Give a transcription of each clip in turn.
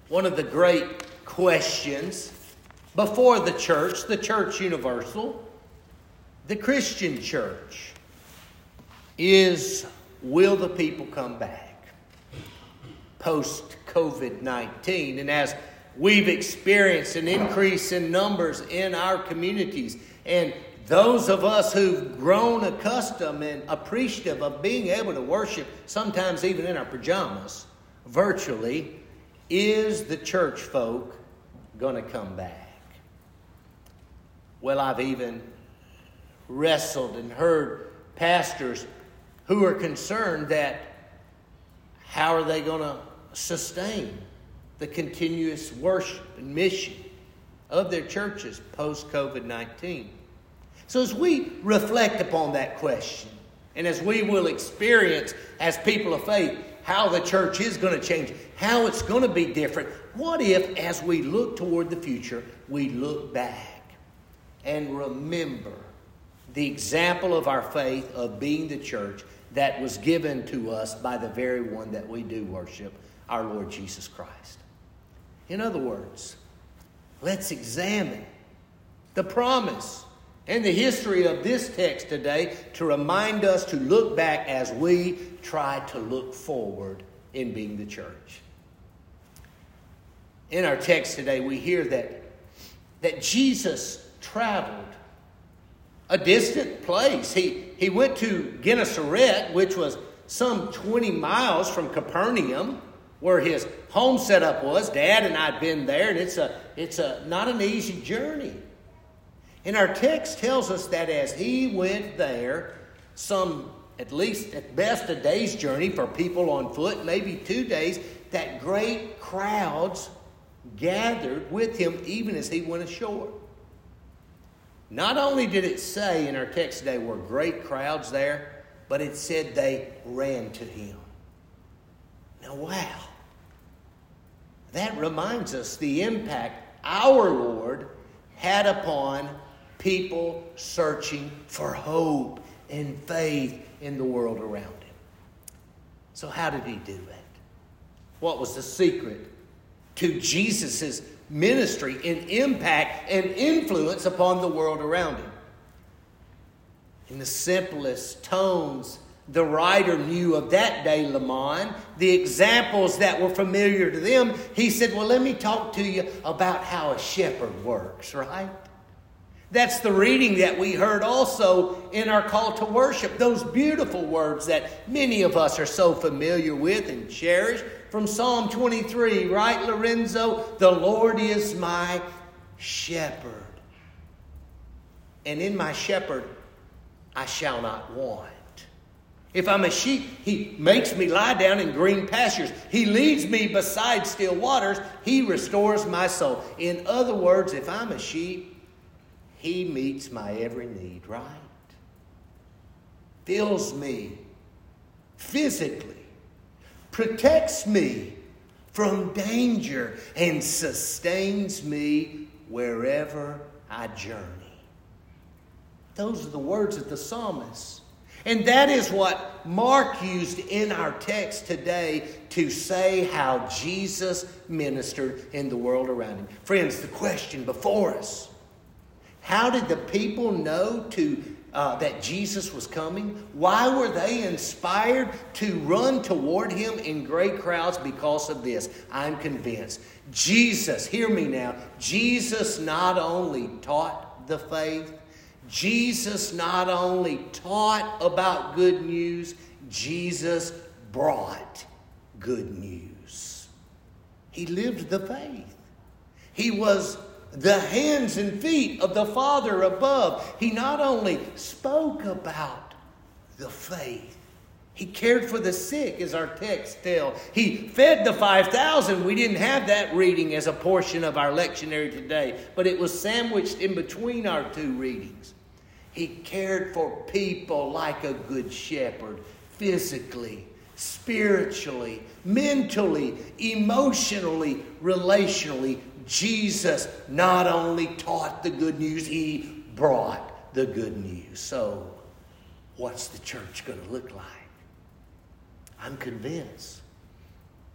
One of the great questions before the church universal, the Christian church, is will the people come back post-COVID-19? And as we've experienced an increase in numbers in our communities, and those of us who've grown accustomed and appreciative of being able to worship, sometimes even in our pajamas, virtually, is the church folk going to come back? Well, I've even wrestled and heard pastors who are concerned that how are they going to sustain the continuous worship and mission of their churches post-COVID-19. So as we reflect upon that question, and as we will experience as people of faith how the church is going to change, how it's going to be different, what if as we look toward the future, we look back and remember the example of our faith of being the church that was given to us by the very one that we do worship, our Lord Jesus Christ. In other words, let's examine the promise and the history of this text today to remind us to look back as we try to look forward in being the church. In our text today, we hear that Jesus traveled a distant place. He went to Gennesaret, which was some 20 miles from Capernaum, where his home setup was. Dad and I had been there, and it's not an easy journey. And our text tells us that as he went there, at least at best a day's journey for people on foot, maybe 2 days, that great crowds gathered with him even as he went ashore. Not only did it say in our text today were great crowds there, but it said they ran to him. Now, wow. That reminds us the impact our Lord had upon people searching for hope and faith in the world around him. So how did he do it? What was the secret to Jesus' ministry and impact and influence upon the world around him? In the simplest tones the writer knew of that day, Lamont, the examples that were familiar to them, he said, well, let me talk to you about how a shepherd works, right? That's the reading that we heard also in our call to worship. Those beautiful words that many of us are so familiar with and cherish from Psalm 23, right, Lorenzo? The Lord is my shepherd. And in my shepherd, I shall not want. If I'm a sheep, he makes me lie down in green pastures. He leads me beside still waters. He restores my soul. In other words, if I'm a sheep, he meets my every need, right? Fills me physically, protects me from danger, and sustains me wherever I journey. Those are the words of the psalmist. And that is what Mark used in our text today to say how Jesus ministered in the world around him. Friends, the question before us, how did the people know that Jesus was coming? Why were they inspired to run toward him in great crowds? Because of this. I'm convinced. Jesus, hear me now, Jesus not only taught the faith, Jesus not only taught about good news, Jesus brought good news. He lived the faith. He was the hands and feet of the Father above. He not only spoke about the faith, he cared for the sick, as our text tells. He fed the 5,000. We didn't have that reading as a portion of our lectionary today, but it was sandwiched in between our two readings. He cared for people like a good shepherd, physically, spiritually, mentally, emotionally, relationally. Jesus not only taught the good news, he brought the good news. So, what's the church going to look like? I'm convinced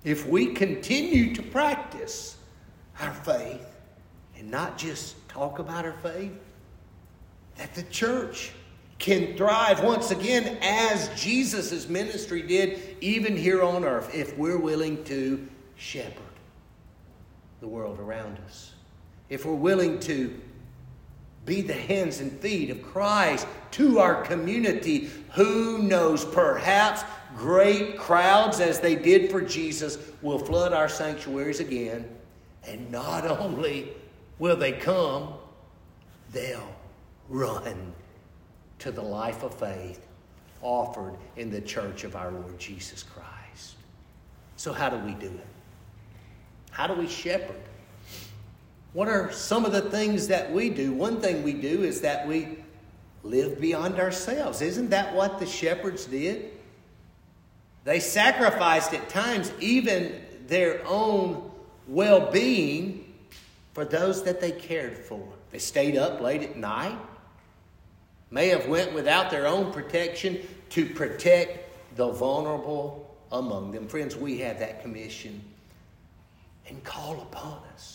if we continue to practice our faith and not just talk about our faith, that the church can thrive once again as Jesus' ministry did even here on earth if we're willing to shepherd the world around us. If we're willing to be the hands and feet of Christ to our community, who knows, perhaps great crowds as they did for Jesus will flood our sanctuaries again. And not only will they come, they'll run to the life of faith offered in the church of our Lord Jesus Christ. So how do we do it? How do we shepherd? What are some of the things that we do? One thing we do is that we live beyond ourselves. Isn't that what the shepherds did? They sacrificed at times even their own well-being for those that they cared for. They stayed up late at night, may have went without their own protection to protect the vulnerable among them. Friends, we have that commission and call upon us.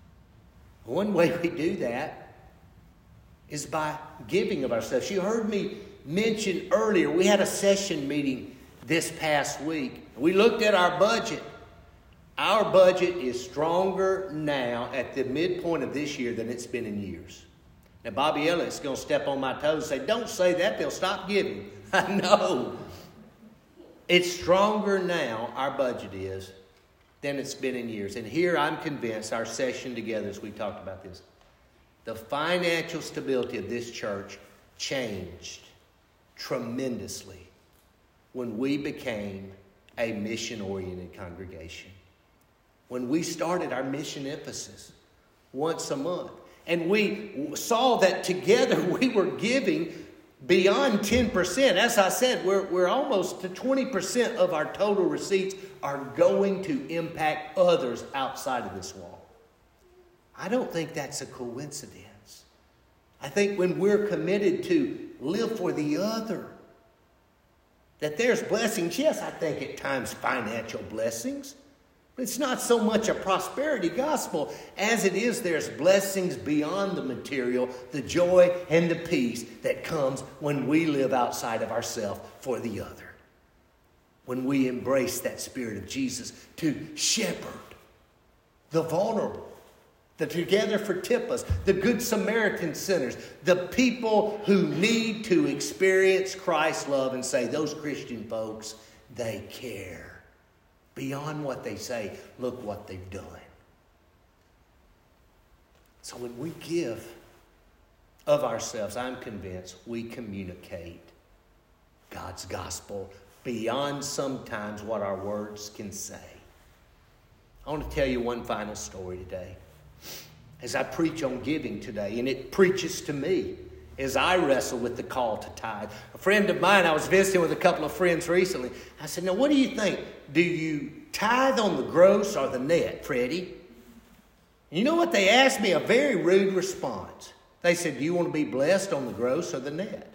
One way we do that is by giving of ourselves. You heard me mention earlier, we had a session meeting this past week. We looked at our budget. Our budget is stronger now at the midpoint of this year than it's been in years. Now, Bobby Elliott's going to step on my toes and say, don't say that, they'll stop giving. I know. It's stronger now, our budget is, than it's been in years. And here I'm convinced, our session together as we talked about this, the financial stability of this church changed tremendously when we became a mission-oriented congregation. When we started our mission emphasis once a month. And we saw that together we were giving beyond 10%. As I said, we're almost to 20% of our total receipts are going to impact others outside of this wall. I don't think that's a coincidence. I think when we're committed to live for the other, that there's blessings. Yes, I think at times financial blessings. But it's not so much a prosperity gospel as it is there's blessings beyond the material, the joy and the peace that comes when we live outside of ourselves for the other. When we embrace that spirit of Jesus to shepherd the vulnerable, the Together for Tippas, the Good Samaritan sinners, the people who need to experience Christ's love and say, those Christian folks, they care. Beyond what they say, look what they've done. So when we give of ourselves, I'm convinced we communicate God's gospel beyond sometimes what our words can say. I want to tell you one final story today. As I preach on giving today, and it preaches to me as I wrestle with the call to tithe. A friend of mine, I was visiting with a couple of friends recently. I said, now what do you think? Do you tithe on the gross or the net, Freddie? You know what? They asked me a very rude response. They said, do you want to be blessed on the gross or the net?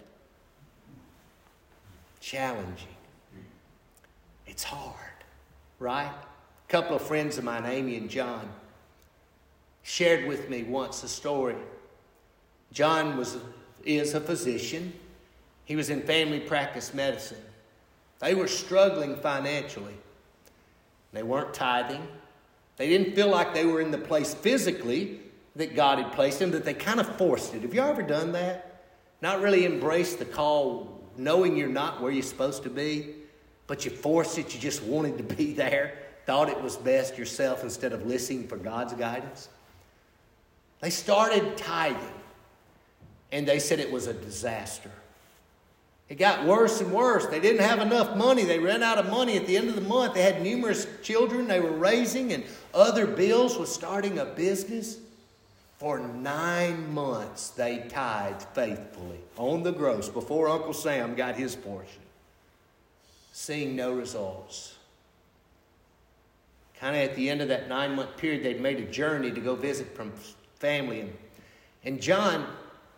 Challenging. It's hard, right? A couple of friends of mine, Amy and John, shared with me once a story. John is a physician. He was in family practice medicine. They were struggling financially. They weren't tithing. They didn't feel like they were in the place physically that God had placed them, but they kind of forced it. Have you ever done that? Not really embraced the call, knowing you're not where you're supposed to be, but you forced it. You just wanted to be there. Thought it was best yourself instead of listening for God's guidance. They started tithing. And they said it was a disaster. It got worse and worse. They didn't have enough money. They ran out of money at the end of the month. They had numerous children they were raising and other bills with starting a business. For 9 months, they tithed faithfully on the gross before Uncle Sam got his portion. Seeing no results. Kind of at the end of that 9-month period, they'd made a journey to go visit from family. And John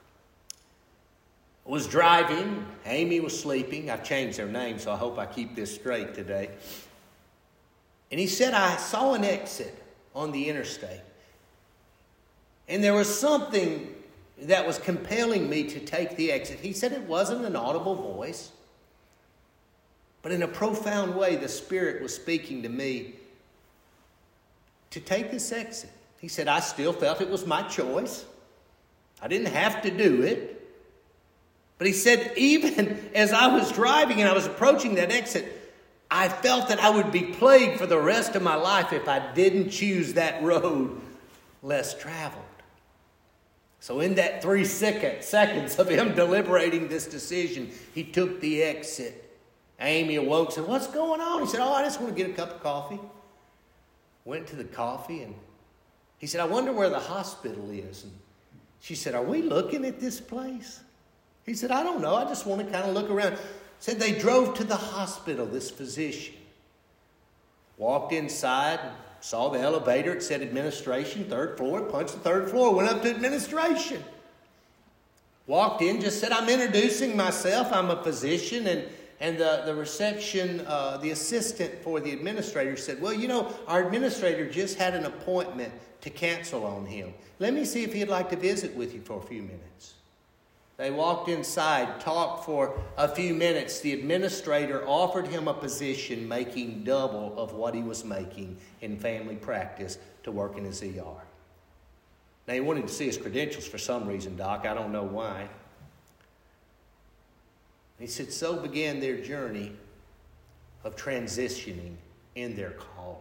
was driving. Amy was sleeping. I've changed their name, so I hope I keep this straight today. And he said, I saw an exit on the interstate. And there was something that was compelling me to take the exit. He said it wasn't an audible voice, but in a profound way, the Spirit was speaking to me to take this exit. He said, I still felt it was my choice. I didn't have to do it. But he said, even as I was driving and I was approaching that exit, I felt that I would be plagued for the rest of my life if I didn't choose that road less traveled. So in that 3 seconds of him deliberating this decision, he took the exit. Amy awoke and said, what's going on? He said, I just want to get a cup of coffee. Went to the coffee and he said, I wonder where the hospital is. And she said, are we looking at this place? He said, I don't know. I just want to kind of look around. Said they drove to the hospital, this physician. Walked inside, saw the elevator. It said administration, 3rd floor. Punched the 3rd floor, went up to administration. Walked in, just said, I'm introducing myself. I'm a physician. And the reception, the assistant for the administrator said, well, you know, our administrator just had an appointment to cancel on him. Let me see if he'd like to visit with you for a few minutes. They walked inside, talked for a few minutes. The administrator offered him a position making double of what he was making in family practice to work in his ER. Now, he wanted to see his credentials for some reason, Doc. I don't know why. He said, so began their journey of transitioning in their calling.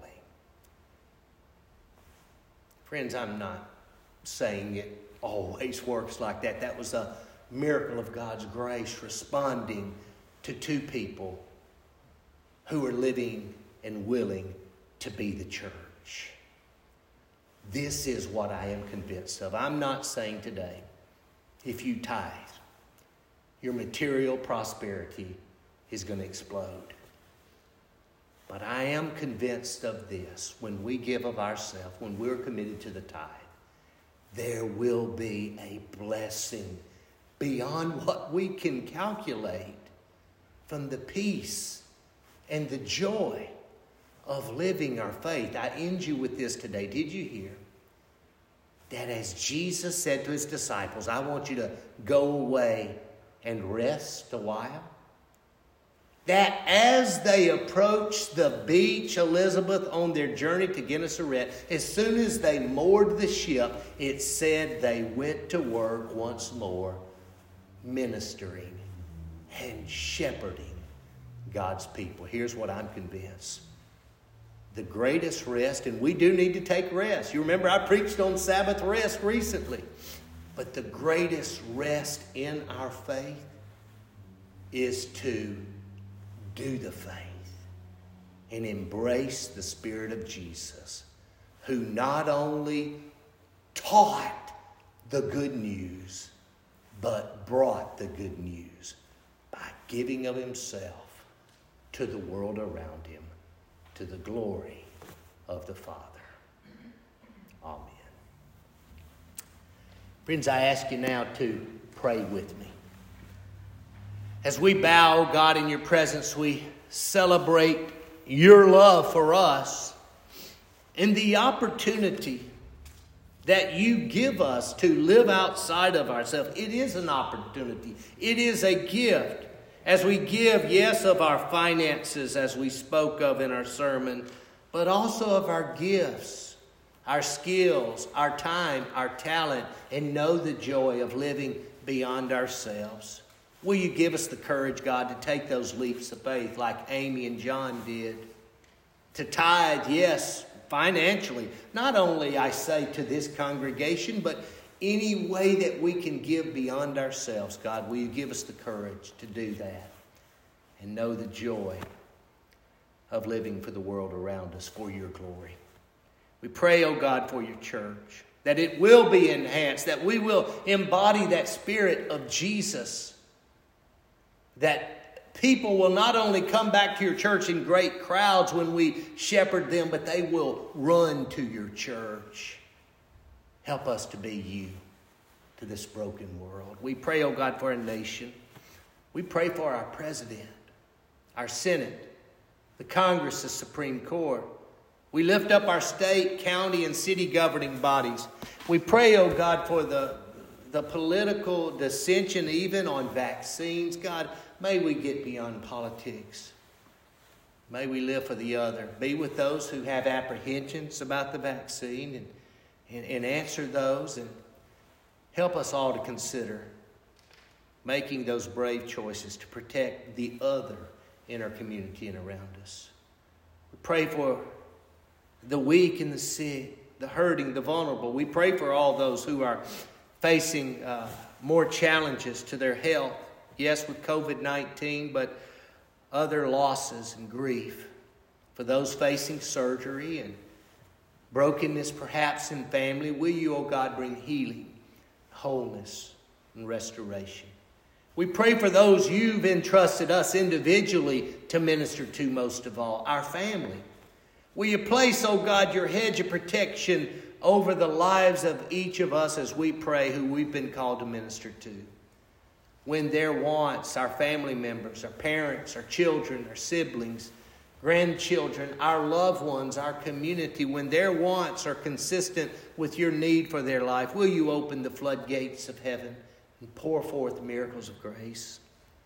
Friends, I'm not saying it always works like that. That was a miracle of God's grace responding to 2 people who are living and willing to be the church. This is what I am convinced of. I'm not saying today, if you tithe, your material prosperity is going to explode. But I am convinced of this. When we give of ourselves, when we're committed to the tithe, there will be a blessing beyond what we can calculate from the peace and the joy of living our faith. I end you with this today. Did you hear that as Jesus said to his disciples, I want you to go away and rest a while? That as they approached the beach, Elizabeth, on their journey to Gennesaret, as soon as they moored the ship, it said they went to work once more, ministering and shepherding God's people. Here's what I'm convinced. The greatest rest, and we do need to take rest. You remember I preached on Sabbath rest recently. But the greatest rest in our faith is to do the faith and embrace the Spirit of Jesus, who not only taught the good news, but brought the good news by giving of himself to the world around him, to the glory of the Father. Amen. Friends, I ask you now to pray with me. As we bow, God, in your presence, we celebrate your love for us and the opportunity that you give us to live outside of ourselves. It is an opportunity. It is a gift. As we give, yes, of our finances, as we spoke of in our sermon, but also of our gifts, our skills, our time, our talent, and know the joy of living beyond ourselves. Will you give us the courage, God, to take those leaps of faith like Amy and John did? To tithe, yes, financially. Not only, I say, to this congregation, but any way that we can give beyond ourselves. God, will you give us the courage to do that and know the joy of living for the world around us for your glory. We pray, oh God, for your church, that it will be enhanced, that we will embody that Spirit of Jesus, that people will not only come back to your church in great crowds when we shepherd them, but they will run to your church. Help us to be you to this broken world. We pray, oh God, for our nation. We pray for our president, our Senate, the Congress, the Supreme Court, We lift up our state, county, and city governing bodies. We pray, oh God, for the political dissension even on vaccines. God, may we get beyond politics. May we live for the other. Be with those who have apprehensions about the vaccine and answer those, and help us all to consider making those brave choices to protect the other in our community and around us. We pray for the weak and the sick, the hurting, the vulnerable. We pray for all those who are facing more challenges to their health. Yes, with COVID-19, but other losses and grief. For those facing surgery and brokenness perhaps in family, will you, oh God, bring healing, wholeness, and restoration. We pray for those you've entrusted us individually to minister to most of all, our family. Will you place, oh God, your hedge of protection over the lives of each of us as we pray who we've been called to minister to? When their wants, our family members, our parents, our children, our siblings, grandchildren, our loved ones, our community, when their wants are consistent with your need for their life, will you open the floodgates of heaven and pour forth miracles of grace?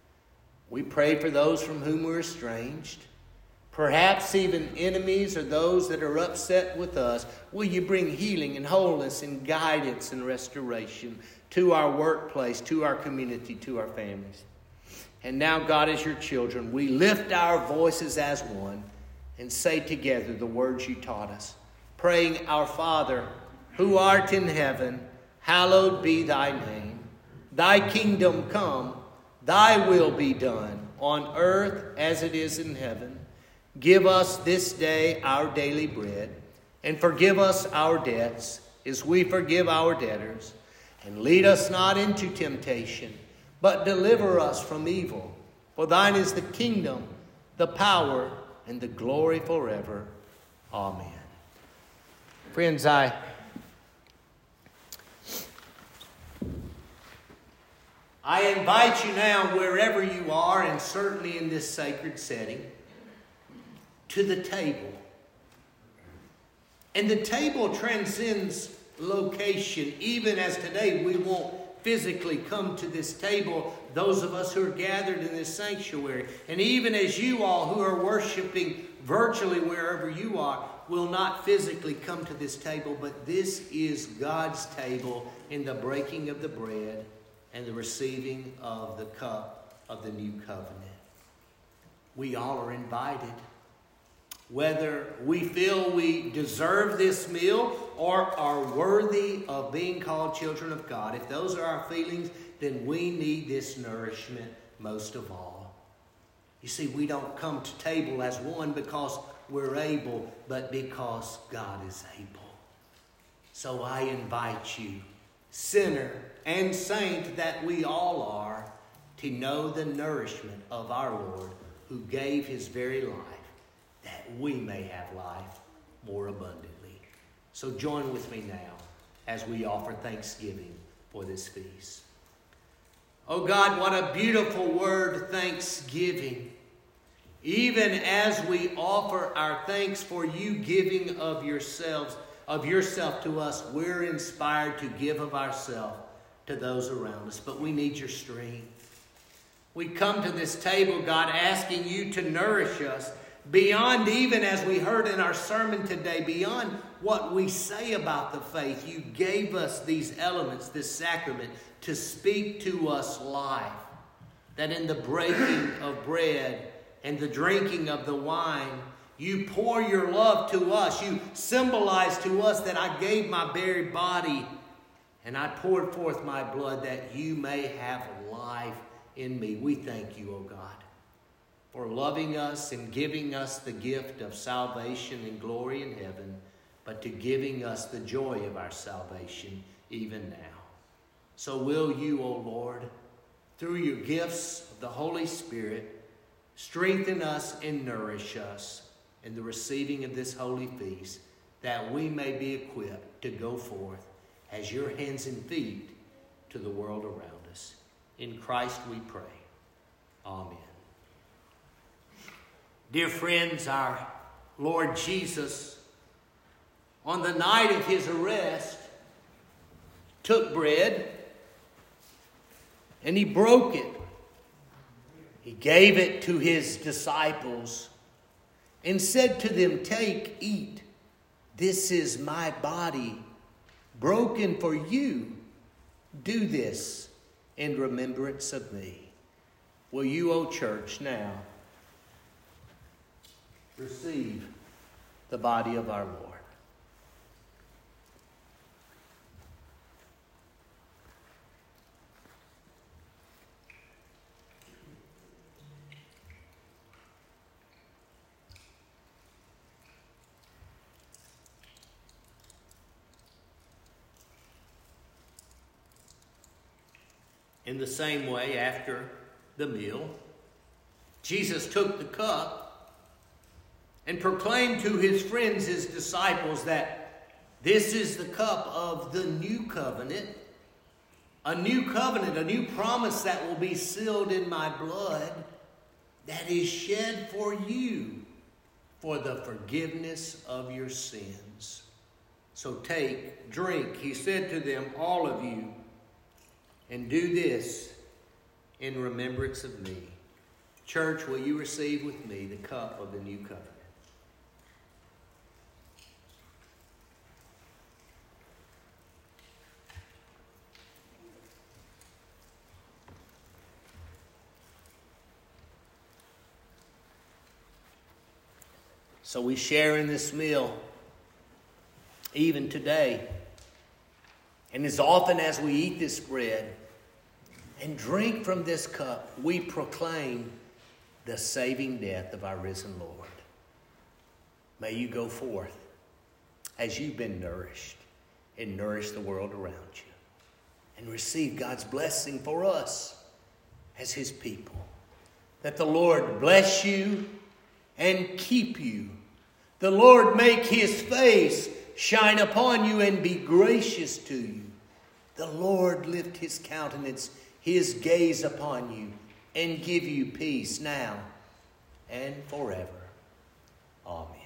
We pray for those from whom we're estranged, perhaps even enemies or those that are upset with us. Will you bring healing and wholeness and guidance and restoration to our workplace, to our community, to our families? And now, God, as your children, we lift our voices as one and say together the words you taught us, praying, Our Father, who art in heaven, hallowed be thy name. Thy kingdom come, thy will be done, on earth as it is in heaven. Give us this day our daily bread, and forgive us our debts as we forgive our debtors. And lead us not into temptation, but deliver us from evil. For thine is the kingdom, the power, and the glory forever. Amen. Friends, I invite you now, wherever you are, and certainly in this sacred setting, to the table. And the table transcends location. Even as today we won't physically come to this table, those of us who are gathered in this sanctuary. And even as you all who are worshiping virtually wherever you are will not physically come to this table, but this is God's table in the breaking of the bread and the receiving of the cup of the new covenant. We all are invited. Whether we feel we deserve this meal or are worthy of being called children of God, if those are our feelings, then we need this nourishment most of all. You see, we don't come to table as one because we're able, but because God is able. So I invite you, sinner and saint that we all are, to know the nourishment of our Lord, who gave his very life that we may have life more abundantly. So join with me now as we offer thanksgiving for this feast. Oh God, what a beautiful word, thanksgiving. Even as we offer our thanks for you giving of yourself to us, we're inspired to give of ourselves to those around us. But we need your strength. We come to this table, God, asking you to nourish us beyond, even as we heard in our sermon today, beyond what we say about the faith. You gave us these elements, this sacrament, to speak to us life. That in the breaking of bread and the drinking of the wine, you pour your love to us. You symbolize to us that I gave my very body and I poured forth my blood that you may have life in me. We thank you, O God, for loving us and giving us the gift of salvation and glory in heaven, but to giving us the joy of our salvation even now. So will you, O Lord, through your gifts of the Holy Spirit, strengthen us and nourish us in the receiving of this holy feast, that we may be equipped to go forth as your hands and feet to the world around us. In Christ we pray. Amen. Dear friends, our Lord Jesus on the night of his arrest, took bread, and he broke it. He gave it to his disciples and said to them, "Take, eat. This is my body, broken for you. Do this in remembrance of me." Will you, O church, now receive the body of our Lord? In the same way, after the meal, Jesus took the cup and proclaimed to his friends, his disciples, that this is the cup of the new covenant, a new promise that will be sealed in my blood, that is shed for you for the forgiveness of your sins. So take, drink, he said to them, all of you, and do this in remembrance of me. Church, will you receive with me the cup of the new covenant? So we share in this meal even today. And as often as we eat this bread and drink from this cup, we proclaim the saving death of our risen Lord. May you go forth as you've been nourished and nourish the world around you and receive God's blessing for us as his people. That the Lord bless you and keep you. The Lord make his face shine upon you and be gracious to you. The Lord lift his countenance, his gaze upon you, and give you peace now and forever. Amen.